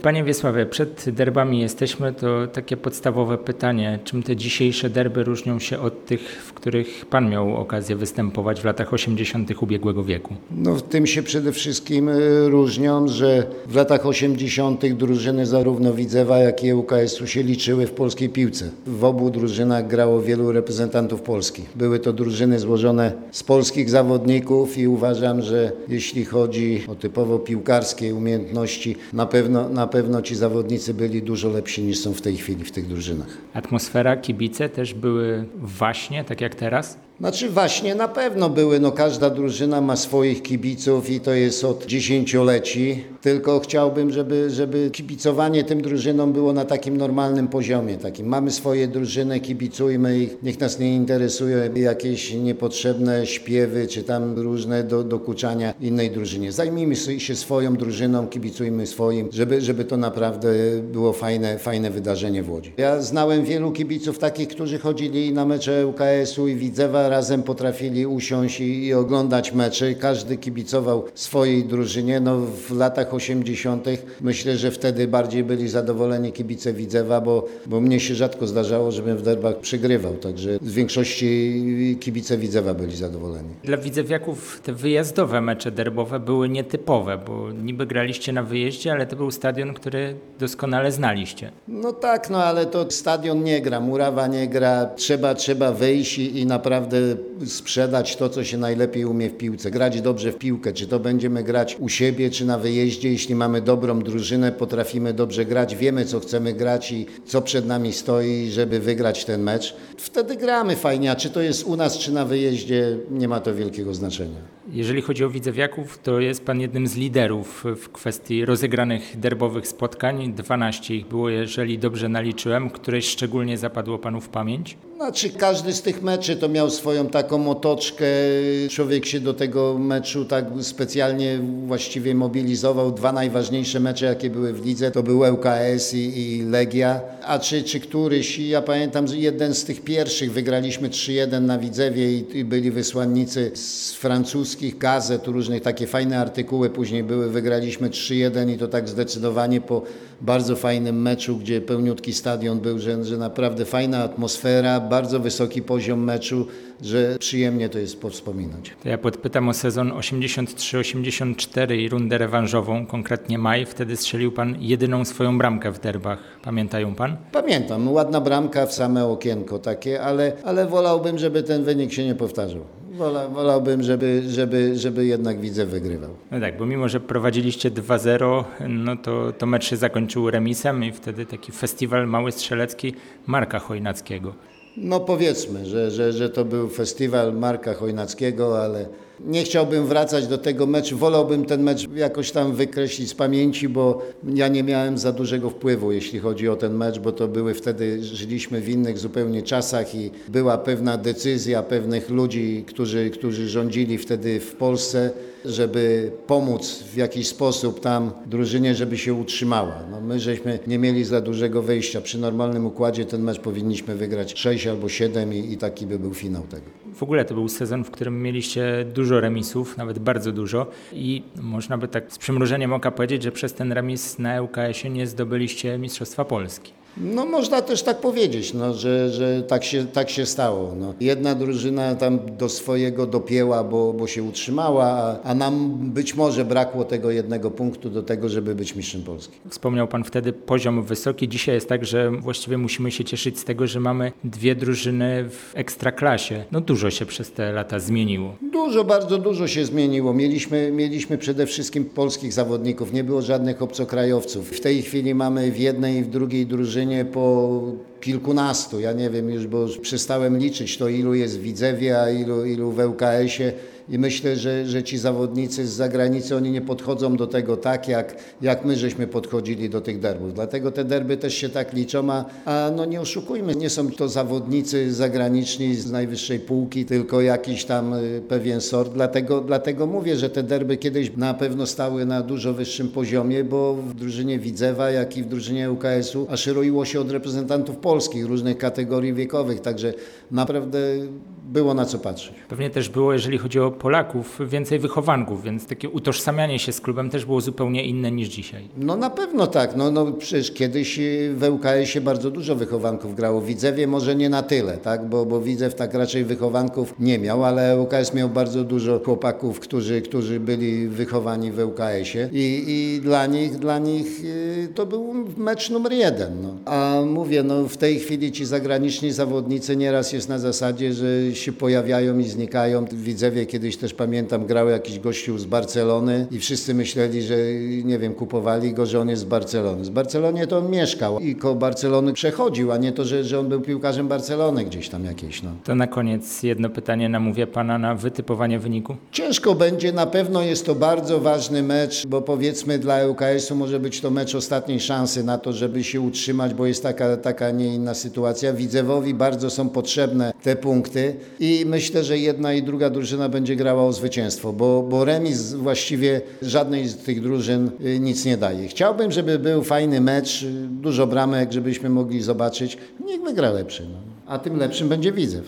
Panie Wiesławie, przed derbami jesteśmy, to takie podstawowe pytanie. Czym te dzisiejsze derby różnią się od tych, w których pan miał okazję występować w latach 80. ubiegłego wieku? No w tym się przede wszystkim różnią, że w latach 80. drużyny zarówno Widzewa, jak i ŁKS-u się liczyły w polskiej piłce. W obu drużynach grało wielu reprezentantów Polski. Były to drużyny złożone z polskich zawodników i uważam, że jeśli chodzi o typowo piłkarskie umiejętności, na pewno ci zawodnicy byli dużo lepsi niż są w tej chwili w tych drużynach. Atmosfera, kibice też były waśnie, tak jak teraz? Znaczy właśnie na pewno były, każda drużyna ma swoich kibiców i to jest od dziesięcioleci, tylko chciałbym, żeby kibicowanie tym drużynom było na takim normalnym poziomie. Mamy swoje drużyny, kibicujmy ich, niech nas nie interesują jakieś niepotrzebne śpiewy czy tam różne dokuczania innej drużynie. Zajmijmy się swoją drużyną, kibicujmy swoim, żeby to naprawdę było fajne wydarzenie w Łodzi. Ja znałem wielu kibiców takich, którzy chodzili na mecze ŁKS-u i Widzewa, razem potrafili usiąść i oglądać mecze. Każdy kibicował swojej drużynie. W latach 80. myślę, że wtedy bardziej byli zadowoleni kibice Widzewa, bo mnie się rzadko zdarzało, żebym w derbach przegrywał. Także w większości kibice Widzewa byli zadowoleni. Dla widzewiaków te wyjazdowe mecze derbowe były nietypowe, bo niby graliście na wyjeździe, ale to był stadion, który doskonale znaliście. Ale to stadion nie gra, murawa nie gra. Trzeba wyjść i naprawdę sprzedać to, co się najlepiej umie w piłce. Grać dobrze w piłkę. Czy to będziemy grać u siebie, czy na wyjeździe. Jeśli mamy dobrą drużynę, potrafimy dobrze grać, wiemy, co chcemy grać i co przed nami stoi, żeby wygrać ten mecz. Wtedy gramy fajnie, a czy to jest u nas, czy na wyjeździe, nie ma to wielkiego znaczenia. Jeżeli chodzi o widzewiaków, to jest pan jednym z liderów w kwestii rozegranych derbowych spotkań. 12 ich było, jeżeli dobrze naliczyłem. Któreś szczególnie zapadło panu w pamięć? Każdy z tych meczy to miał swoją taką otoczkę. Człowiek się do tego meczu tak specjalnie właściwie mobilizował. 2 najważniejsze mecze, jakie były w lidze, to był ŁKS i Legia. A czy któryś, ja pamiętam, że jeden z tych pierwszych wygraliśmy 3-1 na Widzewie i byli wysłannicy z francuskich gazet, różnych takie fajne artykuły później były. Wygraliśmy 3-1 i to tak zdecydowanie po bardzo fajnym meczu, gdzie pełniutki stadion był, że naprawdę fajna atmosfera, bardzo wysoki poziom meczu, że przyjemnie to jest powspominać. To ja podpytam o sezon 83-84 i rundę rewanżową, konkretnie maj. Wtedy strzelił pan jedyną swoją bramkę w derbach. Pamiętają pan? Pamiętam, ładna bramka w same okienko takie, ale wolałbym, żeby ten wynik się nie powtarzał. Wolałbym, żeby jednak Widzew wygrywał. No tak, bo mimo, że prowadziliście 2-0, to mecz się zakończył remisem i wtedy taki festiwal mały strzelecki Marka Chojnackiego. Powiedzmy, że to był festiwal Marka Chojnackiego, ale nie chciałbym wracać do tego meczu. Wolałbym ten mecz jakoś tam wykreślić z pamięci, bo ja nie miałem za dużego wpływu, jeśli chodzi o ten mecz, bo to były wtedy, żyliśmy w innych zupełnie czasach i była pewna decyzja pewnych ludzi, którzy rządzili wtedy w Polsce, żeby pomóc w jakiś sposób tam drużynie, żeby się utrzymała. My żeśmy nie mieli za dużego wyjścia. Przy normalnym układzie ten mecz powinniśmy wygrać 6 albo 7 i taki by był finał tego. W ogóle to był sezon, w którym mieliście dużo remisów, nawet bardzo dużo i można by tak z przymrużeniem oka powiedzieć, że przez ten remis na ŁKS-ie nie zdobyliście Mistrzostwa Polski. Można też tak powiedzieć, że tak się stało. Jedna drużyna tam do swojego dopięła, bo się utrzymała, a nam być może brakło tego jednego punktu do tego, żeby być mistrzem Polski. Wspomniał pan wtedy poziom wysoki. Dzisiaj jest tak, że właściwie musimy się cieszyć z tego, że mamy 2 drużyny w ekstraklasie. Dużo się przez te lata zmieniło. Bardzo dużo się zmieniło. Mieliśmy przede wszystkim polskich zawodników, nie było żadnych obcokrajowców. W tej chwili mamy w jednej i w drugiej drużynie po kilkunastu, ja nie wiem już, bo przestałem liczyć to, ilu jest w Widzewie, a ilu w ŁKS-ie. I myślę, że ci zawodnicy z zagranicy, oni nie podchodzą do tego tak, jak my żeśmy podchodzili do tych derbów. Dlatego te derby też się tak liczą, a nie oszukujmy, nie są to zawodnicy zagraniczni z najwyższej półki, tylko jakiś tam pewien sort. Dlatego mówię, że te derby kiedyś na pewno stały na dużo wyższym poziomie, bo w drużynie Widzewa, jak i w drużynie ŁKS-u aż roiło się od reprezentantów Polski. ogólnopolskich, różnych kategorii wiekowych, także naprawdę było na co patrzeć. Pewnie też było, jeżeli chodzi o Polaków, więcej wychowanków, więc takie utożsamianie się z klubem też było zupełnie inne niż dzisiaj. No na pewno tak, no przecież kiedyś w ŁKS-ie bardzo dużo wychowanków grało, w Widzewie może nie na tyle, tak, bo Widzew tak raczej wychowanków nie miał, ale ŁKS miał bardzo dużo chłopaków, którzy byli wychowani w ŁKS-ie i dla nich to był mecz numer 1. No. A mówię, no w tej chwili ci zagraniczni zawodnicy nieraz jest na zasadzie, że się pojawiają i znikają. W Widzewie kiedyś też pamiętam, grał jakiś gościu z Barcelony i wszyscy myśleli, że nie wiem, kupowali go, że on jest z Barcelony. Z Barcelonie to on mieszkał i koło Barcelony przechodził, a nie to, że on był piłkarzem Barcelony gdzieś tam jakieś. No. To na koniec jedno pytanie, namówię pana na wytypowanie wyniku. Ciężko będzie, na pewno jest to bardzo ważny mecz, bo powiedzmy dla ŁKS-u może być to mecz ostatniej szansy na to, żeby się utrzymać, bo jest taka nie inna sytuacja. Widzewowi bardzo są potrzebne te punkty i myślę, że jedna i druga drużyna będzie grała o zwycięstwo, bo remis właściwie żadnej z tych drużyn nic nie daje. Chciałbym, żeby był fajny mecz, dużo bramek, żebyśmy mogli zobaczyć. Niech wygra lepszy, no. A tym lepszym będzie Widzew.